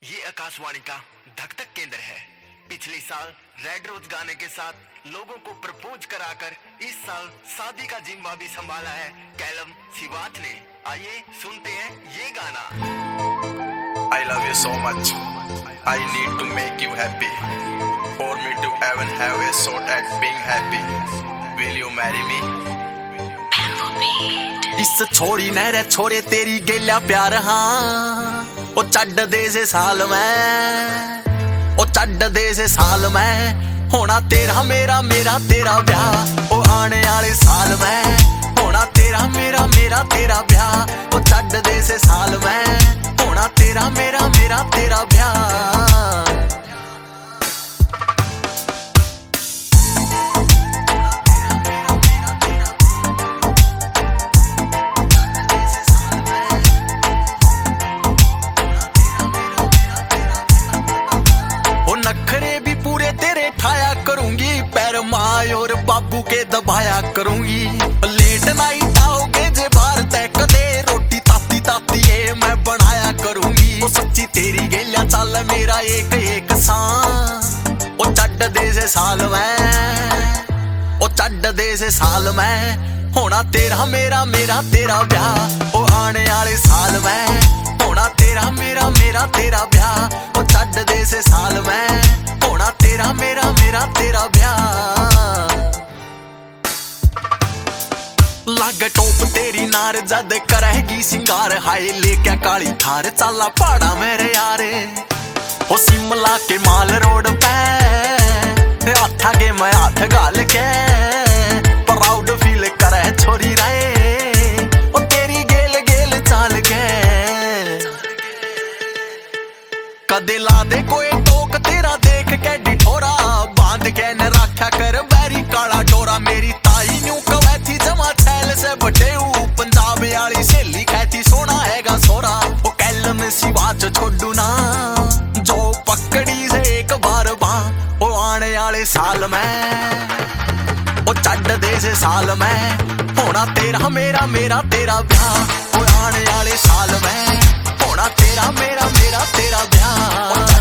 ये आकाशवाणी का धक धक केंद्र है। पिछले साल रेड रोज गाने के साथ लोगों को प्रपोज कराकर इस साल शादी का जिम्मा भी संभाला है कैलम सिवाच ने। आइए सुनते हैं ये गाना। I love you so much. I need to make you happy. For me to even have a shot at being happy. Will you marry me? इस छोड़ी नहरे छोरे तेरी गेल्या प्यार हाँ ओ छड्ड दे से साल मैं ओ छड्ड दे से साल मैं होना तेरा मेरा मेरा तेरा ब्याह ओ आने वाले साल मैं होना तेरा मेरा मेरा तेरा ब्याह ओ छड्ड दे से साल मैं होना तेरा मेरा मेरा तेरा ब्याह। नखरे भी पूरे तेरे ठाया करूंगी पैर माँ और बाबू के दबाया करूंगी। लेट नाइट आओगे जे बाहर तय कदे रोटी ताती ताती ये मैं बनाया करूंगी। वो सच्ची तेरी गेलियां चाल मेरा एक एक सांस ओ छड्ड दे से साल मैं ओ छड्ड दे से साल मैं होना तेरा मेरा मेरा तेरा ब्याह ओ आने वाले साल मैं होना तेरा मेरा मेरा तेरा ब्याह ओ छड्ड दे से साल मैं होना तेरा मेरा मेरा तेरा ब्याह। लाग टोप तेरी नार जद करेगी सिंगार हाय लेके काली थार चाला पहाड़ा मेरे यारे ओ शिमला के माल रोड पे हाथ आगे मैं हाथ गाल के प्राउड फील करे छोरी राय ओ तेरी गेल गेल चाल के कदे ला दे कोई टोक तेरा देख के डिठोरा बांध के न रखा कर बैरी काला डोरा। मेरी ताई न्यू कवैथी जमा छैल से बटेऊ पंजाब वाली सहेली कहती सोना हैगा सोरा ओ कैलम सिवाच छोड़ू ना जो पकड़ी से एक बार बां ओ आने वाले साल में ओ छड्ड दे से साल में होना तेरा मेरा मेरा तेरा ब्याह ओ आने वाले साल में होना तेरा मेरा मेरा तेरा ब्याह।